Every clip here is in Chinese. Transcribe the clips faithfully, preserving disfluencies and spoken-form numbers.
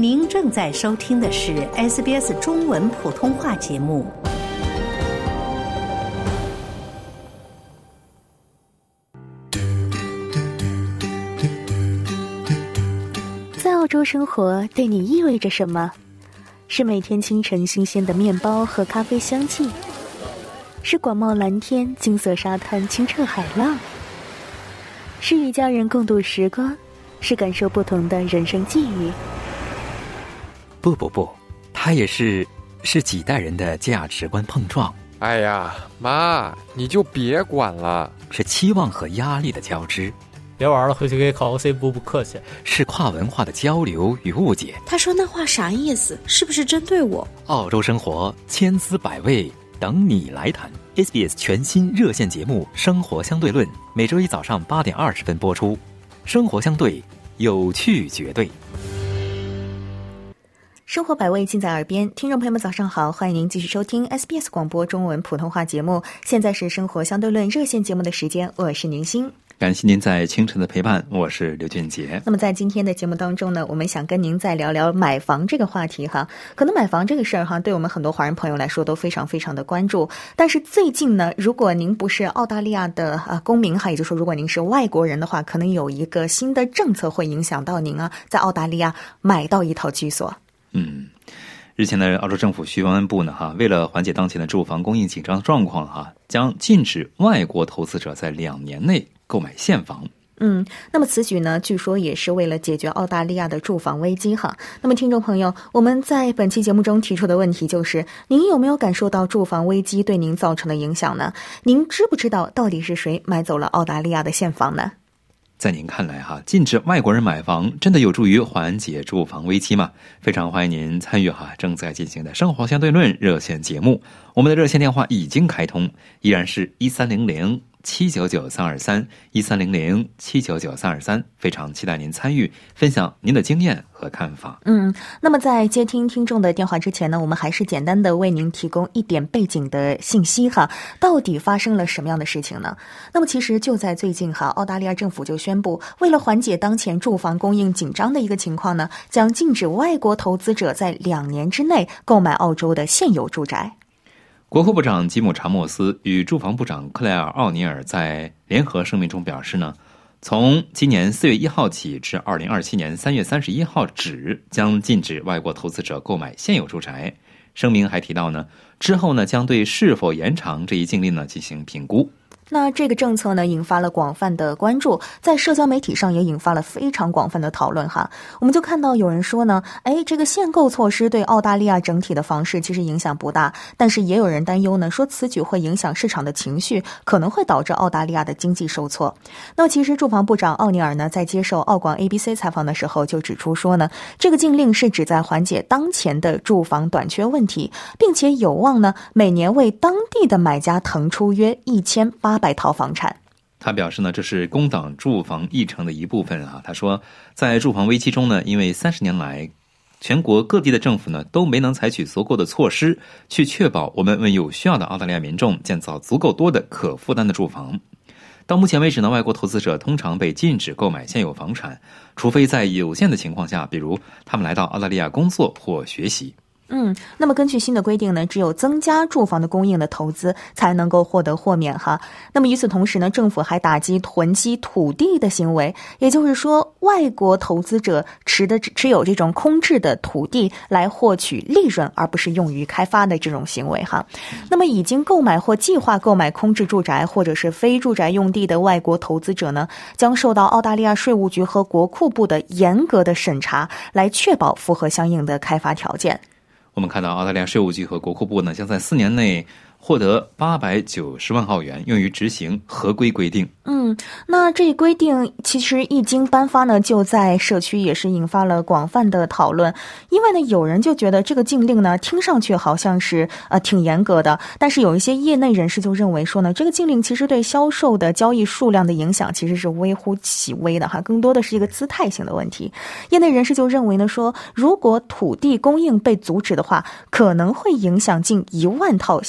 您正在收听的是 S B S 中文普通话节目。 在澳洲生活对你意味着什么？是每天清晨新鲜的面包和咖啡香气，是广袤蓝天、金色沙滩、清澈海浪，是与家人共度时光，是感受不同的人生际遇。 不不不，它也是是几代人的价值观碰撞。 哎呀，妈，你就别管了。 是期望和压力的交织。 别玩了，回去给考 O C 补补课去。 是跨文化的交流与误解。 他说那话啥意思？是不是针对我？ 澳洲生活千滋百味，等你来谈。S B S 全新热线节目《生活相对论》，每周一早上八点二十分播出。生活相对，有趣绝对。 生活百味尽在耳边，听众朋友们早上好，欢迎您继续收听 S B S 广播中文普通话节目。现在是生活相对论热线节目的时间，我是宁欣。 感谢您在清晨的陪伴，我是刘俊杰。 那么在今天的节目当中呢，我们想跟您再聊聊买房这个话题哈。可能买房这个事儿哈，对我们很多华人朋友来说都非常非常的关注。但是最近呢，如果您不是澳大利亚的呃公民哈，也就是说如果您是外国人的话，可能有一个新的政策会影响到您啊，在澳大利亚买到一套居所。 嗯，日前的澳洲政府需文部呢哈，为了缓解当前的住房供应紧张状况哈，将禁止外国投资者在两年内购买现房。 嗯，那么此举呢，据说也是为了解决澳大利亚的住房危机哈。那么听众朋友，我们在本期节目中提出的问题就是，您有没有感受到住房危机对您造成的影响呢？您知不知道到底是谁买走了澳大利亚的现房呢？ 在您看来哈，禁止外国人买房真的有助于缓解住房危机吗？非常欢迎您参与哈正在进行的生活相对论热线节目，我们的热线电话已经开通，依然是一三零零七九九三二三一三零零七九九三二三，非常期待您参与，分享您的经验和看法。 嗯，那么在接听听众的电话之前呢，我们还是简单的为您提供一点背景的信息哈。到底发生了什么样的事情呢？那么其实就在最近哈，澳大利亚政府就宣布，为了缓解当前住房供应紧张的一个情况呢，将禁止外国投资者在两年之内购买澳洲的现有住宅。 国库部长吉姆·查莫斯与住房部长克莱尔·奥尼尔在联合声明中表示呢，从今年四月一号起至二零二七年三月三十一号止，将禁止外国投资者购买现有住宅。声明还提到呢，之后呢将对是否延长这一禁令呢进行评估。 那这个政策呢，引发了广泛的关注，在社交媒体上也引发了非常广泛的讨论哈。我们就看到有人说呢，哎，这个限购措施对澳大利亚整体的房市其实影响不大，但是也有人担忧呢，说此举会影响市场的情绪，可能会导致澳大利亚的经济受挫。那其实住房部长奥尼尔呢，在接受澳广 A B C 采访的时候就指出说呢，这个禁令是旨在缓解当前的住房短缺问题，并且有望呢，每年为当地的买家腾出约一千八百套房产。 他表示呢，这是工党住房议程的一部分啊。他说，在住房危机中呢，因为三十年来全国各地的政府呢都没能采取足够的措施去确保我们为有需要的澳大利亚民众建造足够多的可负担的住房。到目前为止呢，外国投资者通常被禁止购买现有房产，除非在有限的情况下，比如他们来到澳大利亚工作或学习。 嗯，那么根据新的规定呢，只有增加住房的供应的投资才能够获得豁免哈。那么与此同时呢，政府还打击囤积土地的行为，也就是说，外国投资者持的持有这种空置的土地来获取利润，而不是用于开发的这种行为哈。那么已经购买或计划购买空置住宅或者是非住宅用地的外国投资者呢，将受到澳大利亚税务局和国库部的严格的审查，来确保符合相应的开发条件。 我们看到澳大利亚税务局和国库部呢，将在四年内获得八百九十万澳元，用于执行合规规定。 嗯，那这一规定其实一经颁发呢，就在社区也是引发了广泛的讨论。因为呢，有人就觉得这个禁令呢，听上去好像是呃挺严格的，但是有一些业内人士就认为说呢，这个禁令其实对销售的交易数量的影响其实是微乎其微的哈，更多的是一个姿态性的问题。业内人士就认为呢，说如果土地供应被阻止的话，可能会影响近一万套新住宅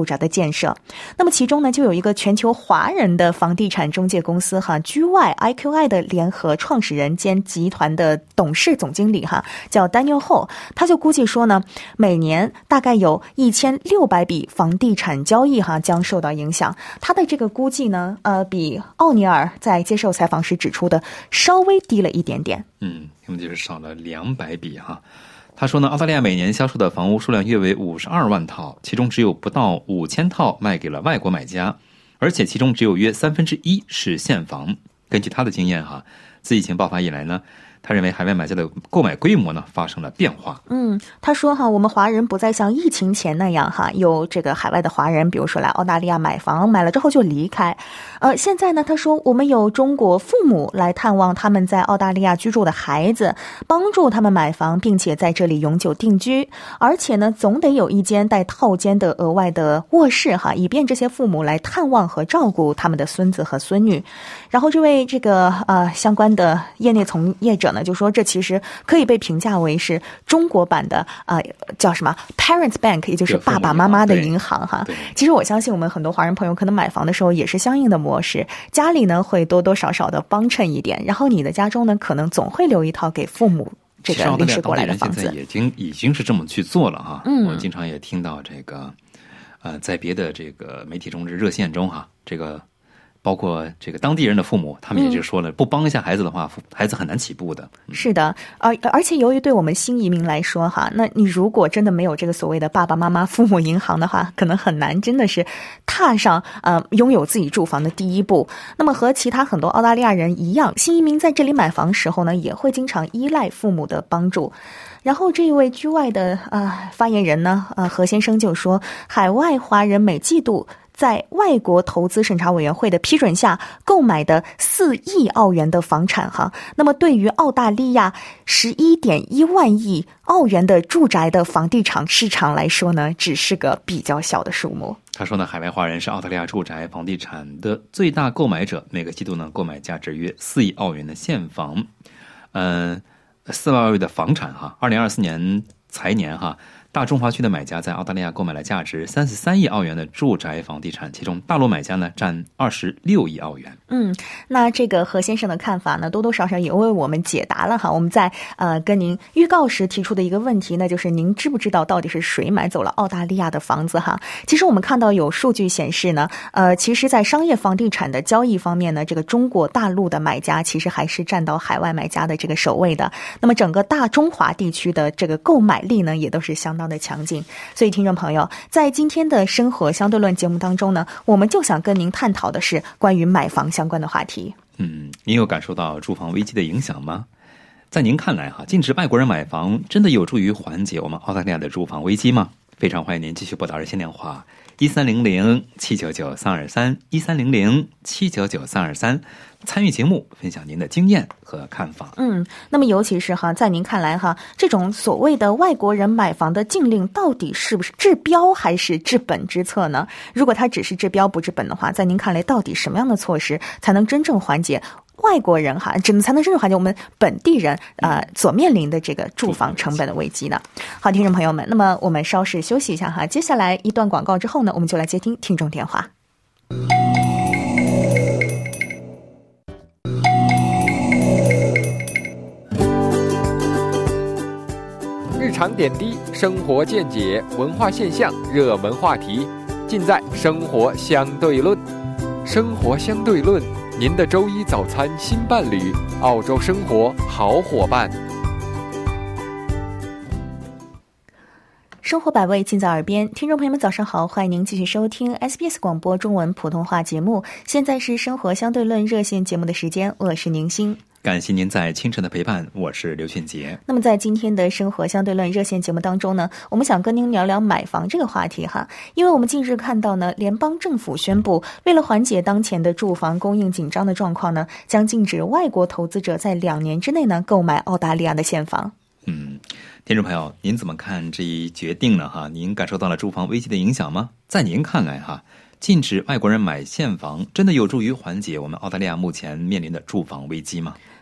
宅的建设。那么其中呢，就有一个全球华人的房地产中介公司哈 G Y I Q I 的联合创始人兼集团的董事总经理哈，叫 Daniel Ho， 他就估计说呢，每年大概有一千六百笔房地产交易哈将受到影响。他的这个估计呢，呃，比奥尼尔在接受采访时指出的稍微低了一点点。 嗯，那么就是少了两百笔哈。他说呢，澳大利亚每年销售的房屋数量约为五十二万套，其中只有不到五千套卖给了外国买家，而且其中只有约三分之一是现房。根据他的经验哈，自疫情爆发以来呢，他认为海外买家的购买规模呢发生了变化。 嗯，他说哈，我们华人不再像疫情前那样哈，有这个海外的华人，比如说来澳大利亚买房，买了之后就离开。呃，现在呢，他说我们有中国父母来探望他们在澳大利亚居住的孩子，帮助他们买房，并且在这里永久定居。而且呢，总得有一间带套间的额外的卧室哈，以便这些父母来探望和照顾他们的孙子和孙女。然后这位这个呃相关的业内从业者呢，就说这其实可以被评价为是中国版的呃叫什么 Parents Bank， 也就是爸爸妈妈的银行哈。其实我相信我们很多华人朋友可能买房的时候也是相应的模式，家里呢会多多少少的帮衬一点，然后你的家中呢可能总会留一套给父母这个临时过来的房子。 现在已经已经是这么去做了哈。嗯，我经常也听到这个呃在别的这个媒体中的热线中哈，这个包括这个当地人的父母，他们也就说了，嗯、不帮一下孩子的话，孩子很难起步的。 嗯、是的，而而且由于对我们新移民来说哈，那你如果真的没有这个所谓的爸爸妈妈父母银行的话，可能很难真的是踏上呃拥有自己住房的第一步。那么和其他很多澳大利亚人一样，新移民在这里买房时候呢，也会经常依赖父母的帮助。然后这一位居外的呃发言人呢，呃何先生就说，海外华人每季度在外国投资审查委员会的批准下购买的四亿澳元的房产哈，那么对于澳大利亚十一点一万亿澳元的住宅的房地产市场来说呢，只是个比较小的数目。 他说呢，海外华人是澳大利亚住宅房地产的最大购买者，每个季度呢购买价值约四亿澳元的现房，嗯，四万澳元的房产哈。二零二四年财年哈。大中华区的买家在澳大利亚购买了价值三十三亿澳元的住宅房地产，其中大陆买家呢占二十六亿澳元。 嗯，那这个何先生的看法呢，多多少少也为我们解答了哈。我们在呃跟您预告时提出的一个问题，那就是您知不知道到底是谁买走了澳大利亚的房子哈？其实我们看到有数据显示呢，呃，其实在商业房地产的交易方面呢，这个中国大陆的买家其实还是占到海外买家的这个首位的。那么整个大中华地区的这个购买力呢，也都是相当的强劲。所以听众朋友，在今天的生活相对论节目当中呢，我们就想跟您探讨的是关于买房相关的话题。 嗯，您有感受到住房危机的影响吗？在您看来哈，禁止外国人买房真的有助于缓解我们澳大利亚的住房危机吗？非常欢迎您继续拨打热线电话一三零零七九九三二三一三零零七九九三二三，参与节目，分享您的经验和看法。 嗯，那么尤其是哈，在您看来哈，这种所谓的外国人买房的禁令到底是不是治标还是治本之策呢？如果它只是治标不治本的话，在您看来，到底什么样的措施才能真正缓解外国人哈，只能才能真正缓解我们本地人呃所面临的这个住房成本的危机呢？好，听众朋友们，那么我们稍事休息一下哈，接下来一段广告之后呢，我们就来接听听众电话。 日常点滴、生活见解、文化现象、热门话题，尽在《生活相对论》。生活相对论，您的周一早餐新伴侣，澳洲生活好伙伴。 生活百味尽在耳边，听众朋友们早上好，欢迎您继续收听 S B S 广播中文普通话节目。现在是生活相对论热线节目的时间，我是宁欣。 感谢您在清晨的陪伴，我是刘俊杰。 那么在今天的生活相对论热线节目当中呢，我们想跟您聊聊买房这个话题哈，因为我们近日看到呢，联邦政府宣布，为了缓解当前的住房供应紧张的状况呢，将禁止外国投资者在两年之内呢购买澳大利亚的现房。 嗯，听众朋友，您怎么看这一决定呢？哈，您感受到了住房危机的影响吗？在您看来哈，禁止外国人买现房真的有助于缓解我们澳大利亚目前面临的住房危机吗？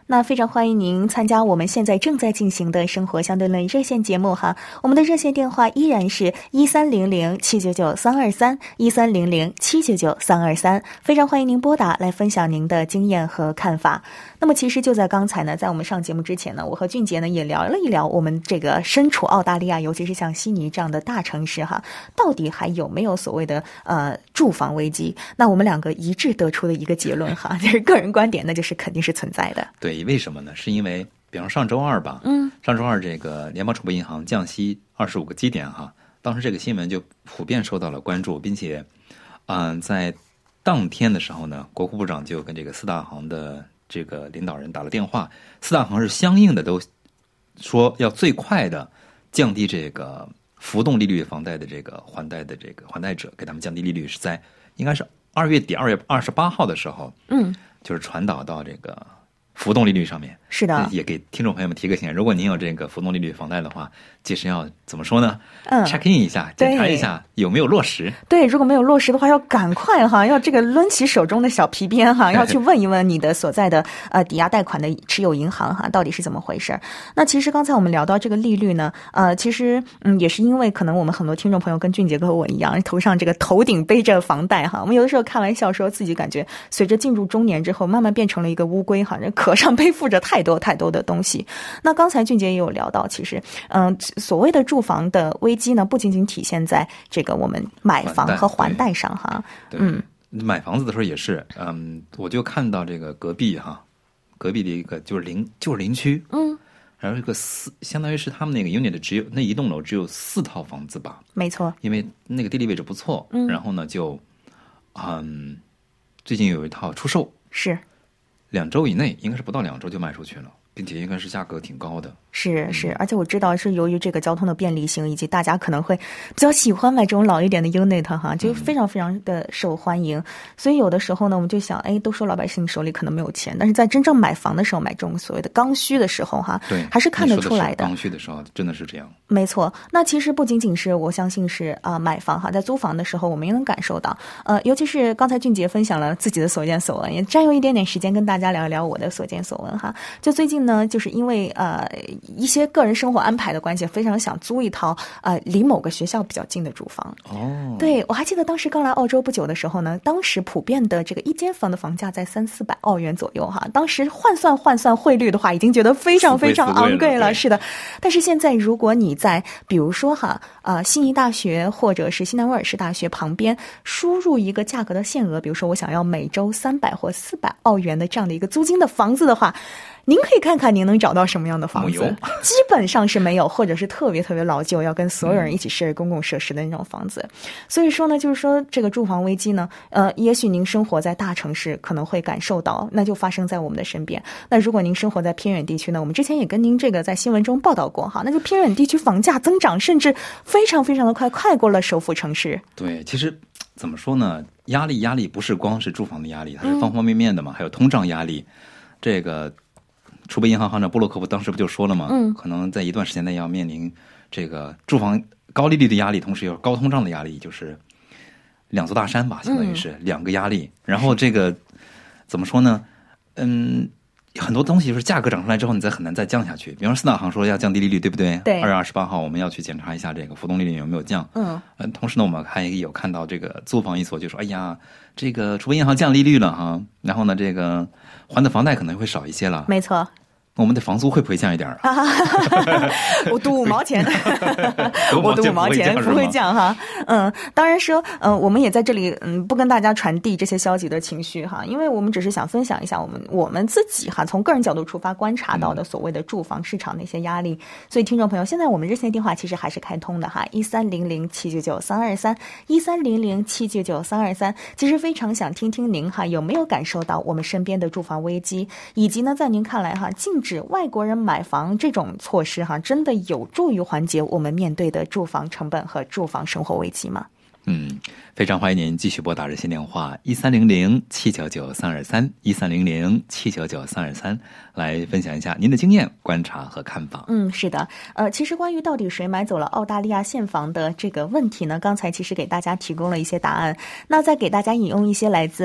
那非常欢迎您参加我们现在正在进行的生活相对论热线节目哈。我们的热线电话依然是一三零零七九九三二三一三零零七九九三二三，非常欢迎您拨打来分享您的经验和看法。那么其实就在刚才呢，在我们上节目之前呢，我和俊杰呢也聊了一聊我们这个身处澳大利亚，尤其是像悉尼这样的大城市哈，到底还有没有所谓的呃住房危机？那我们两个一致得出的一个结论哈，就是个人观点，那就是肯定是存在的。 对，为什么呢？是因为比方上周二吧，嗯，上周二这个联邦储备银行降息二十五个基点哈，当时这个新闻就普遍受到了关注，并且，嗯、呃，在当天的时候呢，国库部长就跟这个四大行的这个领导人打了电话，四大行是相应的都说要最快的降低这个浮动利率房贷的这个还贷的这个还贷者，给他们降低利率是在应该是二月底二月二十八号的时候，嗯，就是传导到这个浮动利率上面。 是的， 也给听众朋友们提个醒，如果您有这个浮动利率房贷的话，届时要怎么说呢？ 嗯 check in 一下，检查一下有没有落实。 对，如果没有落实的话，要赶快哈，要这个抡起手中的小皮鞭哈，要去问一问你的所在的呃抵押贷款的持有银行哈，到底是怎么回事。那其实刚才我们聊到这个利率呢，呃，其实嗯也是因为可能我们很多听众朋友跟俊杰哥和我一样，头上这个头顶背着房贷哈，我们有的时候开玩笑说自己感觉随着进入中年之后，慢慢变成了一个乌龟哈，壳上背负着太多太多的东西。那刚才俊杰也有聊到，其实嗯、呃，所谓的住房的危机呢，不仅仅体现在这个我们买房和还贷上哈。 嗯，买房子的时候也是，嗯，我就看到这个隔壁哈，隔壁的一个就是邻就是邻居，嗯，然后这个四相当于是他们那个 unit 只有那一栋楼只有四套房子吧， 没错， 因为那个地理位置不错，嗯，然后呢就嗯，最近有一套出售， 是两周以内，应该是不到两周就卖出去了，并且应该是价格挺高的。 是是，而且我知道是由于这个交通的便利性，以及大家可能会比较喜欢买这种老一点的 unit 哈，就非常非常的受欢迎。嗯、所以有的时候呢，我们就想，哎，都说老百姓手里可能没有钱，但是在真正买房的时候，买这种所谓的刚需的时候哈， 对， 还是看得出来的。 刚需的时候真的是这样。 没错，那其实不仅仅是我相信是啊、呃、买房哈，在租房的时候我们也能感受到，呃，尤其是刚才俊杰分享了自己的所见所闻，也占用一点点时间跟大家聊一聊我的所见所闻哈。就最近呢，就是因为呃一些个人生活安排的关系，非常想租一套呃离某个学校比较近的住房。哦，对，我还记得当时刚来澳洲不久的时候呢，当时普遍的这个一间房的房价在三四百澳元左右哈，当时换算换算汇率的话，已经觉得非常非常昂贵了。是的，但是现在如果你在比如说哈呃悉尼大学或者是西南威尔士大学旁边输入一个价格的限额，比如说我想要每周三百或四百澳元的这样的一个租金的房子的话，您可以看看您能找到什么样的房子，基本上是没有，或者是特别特别老旧，要跟所有人一起 share 公共设施的那种房子。所以说呢，就是说这个住房危机呢，呃，也许您生活在大城市可能会感受到，那就发生在我们的身边。那如果您生活在偏远地区呢，我们之前也跟您这个在新闻中报道过哈，那就偏远地区房价增长甚至非常非常的快，快过了首府城市。 对，其实怎么说呢，压力压力不是光是住房的压力，它是方方面面的嘛，嗯、还有通胀压力，这个。储备银行行长布洛克不当时不就说了吗？嗯，可能在一段时间内要面临这个住房高利率的压力，同时有高通胀的压力，就是两座大山吧，相当于是两个压力。嗯、然后这个怎么说呢？嗯，很多东西就是价格涨上来之后，你再很难再降下去。比方说四大行说要降低利率，对不对？ 对。 二月二十八号我们要去检查一下这个浮动利率有没有降。嗯。呃，同时呢，我们还有看到这个租房一所就说，哎呀，这个储备银行降利率了哈，然后呢，这个还的房贷可能会少一些了。 没错。 我们的房租会不会降一点啊？ 我赌五毛钱，我赌五毛钱不会降哈。嗯，当然说，嗯、呃，我们也在这里，嗯，不跟大家传递这些消极的情绪哈，因为我们只是想分享一下我们我们自己哈，从个人角度出发观察到的所谓的住房市场的一些压力。嗯、所以，听众朋友，现在我们热线电话其实还是开通的哈，一三零零七九九三二三，一三零零七九九三二三。其实非常想听听您哈，有没有感受到我们身边的住房危机，以及呢，在您看来哈，禁止外国人买房这种措施哈，真的有助于缓解我们面对的住房成本和住房生活危机吗？ 嗯，非常欢迎您继续拨打热线电话一三零零七九九三二三一三零零七九九三二三，来分享一下您的经验、观察和看法。 嗯，是的，呃，其实关于到底谁买走了澳大利亚现房的这个问题呢，刚才其实给大家提供了一些答案。那再给大家引用一些来自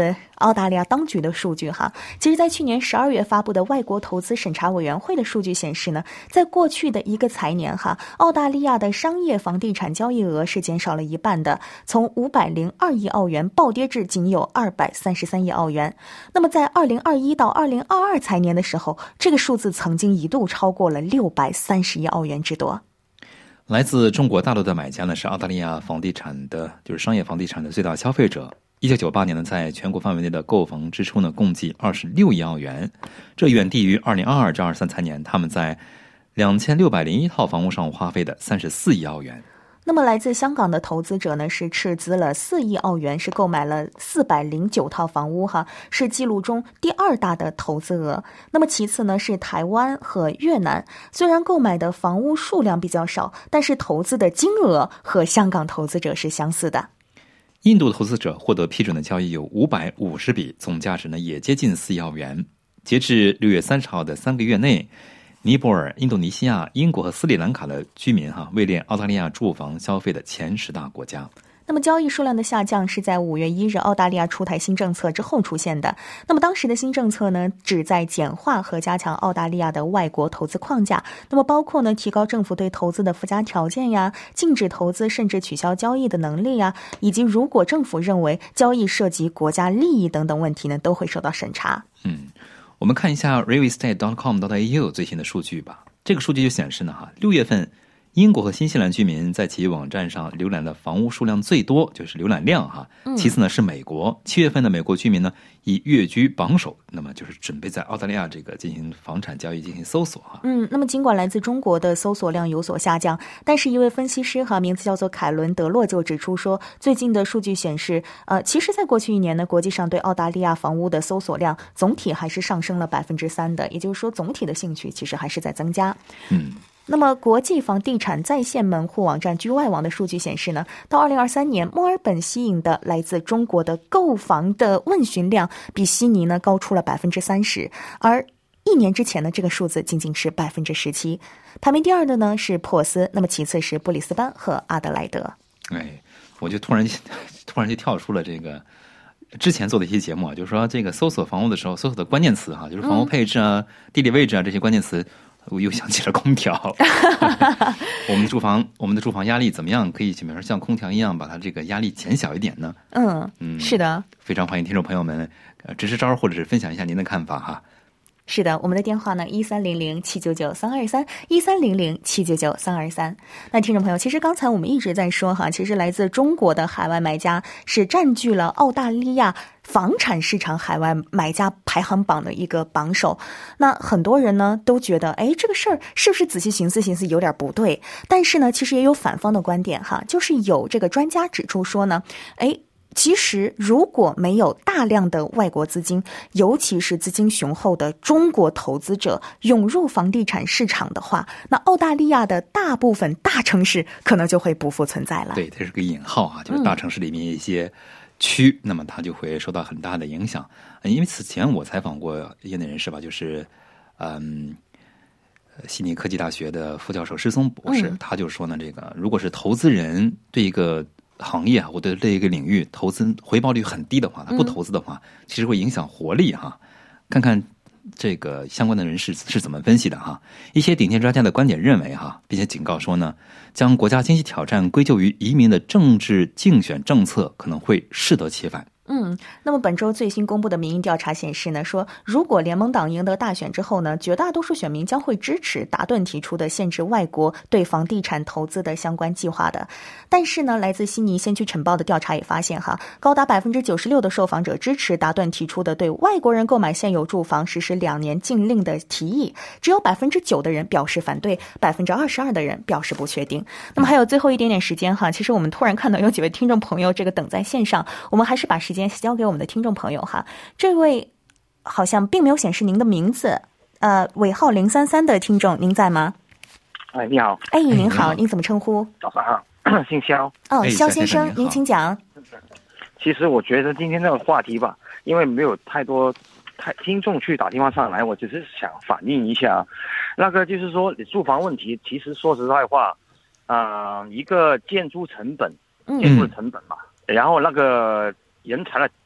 澳大利亚当局的数据哈。其实在去年十二月发布的外国投资审查委员会的数据显示呢，在过去的一个财年哈，澳大利亚的商业房地产交易额是减少了一半的，从五百零二亿澳元暴跌至仅有二百三十三亿澳元。那么在二零二一到二零二二财年的时候，这个数字曾经一度超过了六百三十亿澳元之多。 来自中国大陆的买家呢，是澳大利亚房地产的，就是商业房地产的最大消费者。一九九八年呢，在全国范围内的购房支出呢，共计二十六亿澳元，这远低于二零二二至二三财年他们在两千六百零一套房屋上花费的三十四亿澳元。 那么来自香港的投资者呢，是斥资了四亿澳元，是购买了四百零九套房屋哈，是记录中第二大的投资额。那么其次呢是台湾和越南，虽然购买的房屋数量比较少，但是投资的金额和香港投资者是相似的。 印度投资者获得批准的交易有五百五十笔，总价值呢也接近四亿澳元。截至六月三十号的三个月内，尼泊尔、印度尼西亚、英国和斯里兰卡的居民哈位列澳大利亚住房消费的前十大国家。 那么交易数量的下降是在五月一日澳大利亚出台新政策之后出现的。那么当时的新政策呢，旨在简化和加强澳大利亚的外国投资框架。那么包括呢，提高政府对投资的附加条件呀，禁止投资甚至取消交易的能力呀，以及如果政府认为交易涉及国家利益等等问题呢，都会受到审查。 嗯。我们看一下 real estate dot com dot a u 最新的数据吧。这个数据就显示呢，哈，六月份英国和新西兰居民在其网站上浏览的房屋数量最多，就是浏览量哈。其次呢是美国，七月份的美国居民呢以跃居榜首，那么就是准备在澳大利亚这个进行房产交易进行搜索哈。 嗯，那么尽管来自中国的搜索量有所下降，但是一位分析师哈，名字叫做凯伦德洛就指出说，最近的数据显示，呃，其实在过去一年呢，国际上对澳大利亚房屋的搜索量总体还是上升了百分之三的，也就是说总体的兴趣其实还是在增加。 嗯。 那么国际房地产在线门户网站居外网的数据显示呢，到二零二三年墨尔本吸引的来自中国的购房的问询量比悉尼呢高出了百分之三十，而一年之前呢这个数字仅仅是百分之十七。排名第二的呢是珀斯，那么其次是布里斯班和阿德莱德。 哎，我就突然突然就跳出了这个之前做的一些节目啊，就是说这个搜索房屋的时候，搜索的关键词哈，就是房屋配置啊、嗯、地理位置啊这些关键词。我又想起了空调。我们的住房，我们的住房压力怎么样？可以，比如说像空调一样，把它这个压力减小一点呢？ 嗯嗯，是的， 非常欢迎听众朋友们呃支支招或者是分享一下您的看法哈。 是的，我们的电话呢一三零零七九九三二三一三零零七九九三二三。那听众朋友，其实刚才我们一直在说哈，其实来自中国的海外买家是占据了澳大利亚房产市场海外买家排行榜的一个榜首。那很多人呢都觉得，哎，这个事儿是不是仔细寻思寻思有点不对？但是呢，其实也有反方的观点哈，就是有这个专家指出说呢，哎。其实如果没有大量的外国资金，尤其是资金雄厚的中国投资者涌入房地产市场的话，那澳大利亚的大部分大城市可能就会不复存在了。 对，这是个引号啊，就是大城市里面一些区、嗯、那么它就会受到很大的影响。因为此前我采访过业内人士吧，就是嗯悉尼科技大学的副教授施松博士、嗯、他就说呢，这个如果是投资人对一个行业或者这一个领域投资回报率很低的话，他不投资的话、嗯、其实会影响活力哈。看看这个相关的人士是怎么分析的哈。一些顶尖专家的观点认为哈，并且警告说呢，将国家经济挑战归咎于移民的政治竞选政策可能会适得其反。 嗯，那么本周最新公布的民意调查显示呢，说如果联盟党赢得大选之后呢，绝大多数选民将会支持达顿提出的限制外国对房地产投资的相关计划的。但是呢，来自悉尼先驱晨报的调查也发现哈，高达百分之九十六的受访者支持达顿提出的对外国人购买现有住房实施两年禁令的提议，只有百分之九的人表示反对，百分之二十二的人表示不确定。那么还有最后一点点时间哈，其实我们突然看到有几位听众朋友这个等在线上，我们还是把时间交给我们的听众朋友哈。这位好像并没有显示您的名字，呃，尾号零三三的听众，您在吗？ 哎，你好。 哎，您好，您怎么称呼？ 早上好，姓肖。 哦，肖先生，您请讲。 其实我觉得今天这个话题吧，因为没有太多太听众去打电话上来，我只是想反映一下，那个就是说住房问题，其实说实在话，啊、呃，一个建筑成本，建筑成本嘛，嗯、然后那个人才的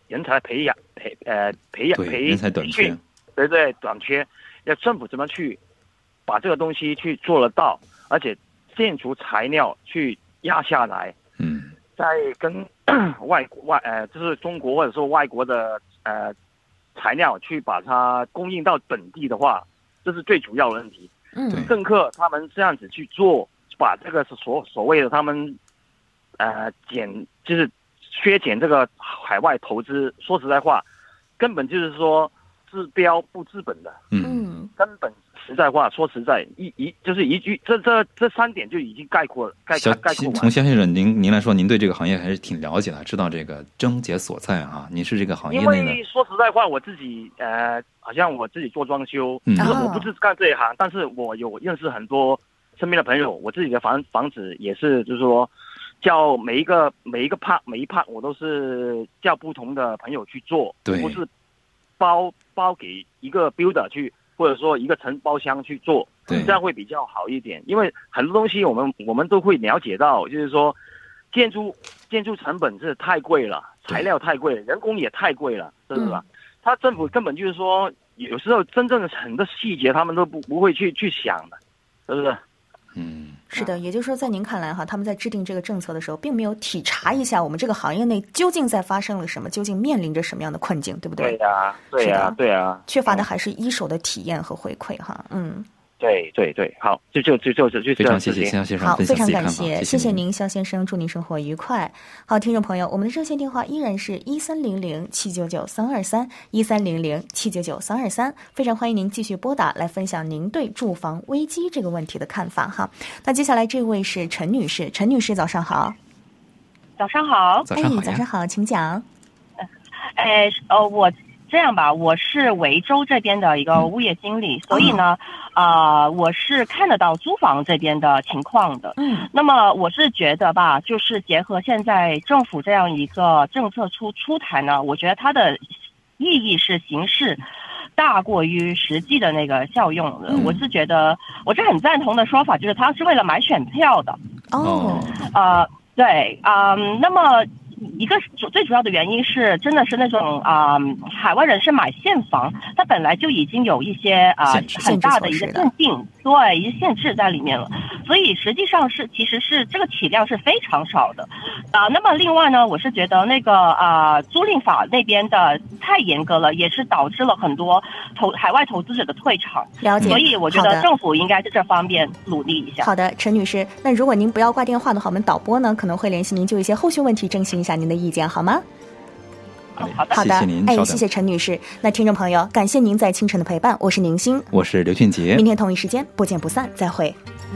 人才培养培呃培养对培人才短缺， 对对短缺，要政府怎么去把这个东西去做得到，而且建筑材料去压下来， 嗯， 再跟外外呃就是中国或者说外国的呃材料去把它供应到本地的话，这是最主要的问题。 嗯， 政客他们这样子去做，把这个是所所谓的他们呃减就是削减这个海外投资，说实在话，根本就是说治标不治本的。 嗯， 根本实在话说实在一一就是一句这这这三点就已经概括概小概括完。 从肖先生您您来说，您对这个行业还是挺了解的，知道这个症结所在啊。您是这个行业因内的， 为说实在话，我自己呃，好像我自己做装修， 嗯就是我不是干这一行，但是我有认识很多身边的朋友，我自己的房房子也是，就是说叫每一个每一个 part 每一 part 我都是叫不同的朋友去做， 对不是包包给一个 builder 去，或者说一个承包商去做， 对这样会比较好一点。因为很多东西我们我们都会了解到，就是说建筑建筑成本是太贵了，材料太贵了，人工也太贵了，是不是吧？嗯，他政府根本就是说，有时候真正的很多细节他们都不不会去去想的，是不是？ 嗯， 是的，也就是说，在您看来哈，他们在制定这个政策的时候，并没有体察一下我们这个行业内究竟在发生了什么，究竟面临着什么样的困境，对不对？ 对呀，对呀，对呀， 缺乏的还是一手的体验和回馈哈。嗯。 对对对，好，就就就就就非常谢谢肖先生好， 分享自己看法， 非常感谢， 谢谢您，肖先生，祝您生活愉快。好，听众朋友，我们的热线电话依然是一三零零七九九三二三一三零零七九九三二三，非常欢迎您继续拨打来分享您对住房危机这个问题的看法哈。那接下来这位是陈女士，陈女士早上好。 早上好， 早上好呀， 哎，早上好，请讲。 哎，呃，我。这样吧，我是维州这边的一个物业经理，所以呢，啊、呃，我是看得到租房这边的情况的。嗯，那么我是觉得吧，就是结合现在政府这样一个政策出出台呢，我觉得它的意义是形式大过于实际的那个效用的。嗯、我是觉得，我是很赞同的说法，就是它是为了买选票的。 哦， 呃，对，啊、呃，那么。一个最主要的原因是，真的是那种啊、呃，海外人士买现房，它本来就已经有一些啊、呃、很大的一个限定，对，一些限制在里面了。所以实际上是其实是这个体量是非常少的啊、呃。那么另外呢，我是觉得那个啊、呃、租赁法那边的太严格了，也是导致了很多投海外投资者的退场。 了解。 所以我觉得政府应该在这方面努力一下。 好的，陈女士，那如果您不要挂电话的话，我们导播呢可能会联系您，就一些后续问题征询一下您的意见，好吗？ 好的， 好的， 谢谢您， 哎，谢谢陈女士。那听众朋友，感谢您在清晨的陪伴，我是宁欣， 我是刘俊杰， 明天同一时间不见不散，再会。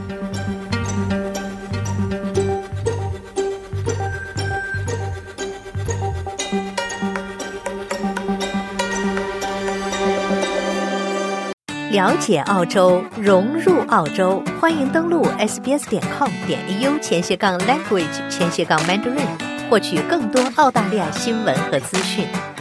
了解澳洲，融入澳洲，欢迎登录 s b s 点 com 点 a u 前斜杠 language 前斜杠 mandarin，获取更多澳大利亚新闻和资讯。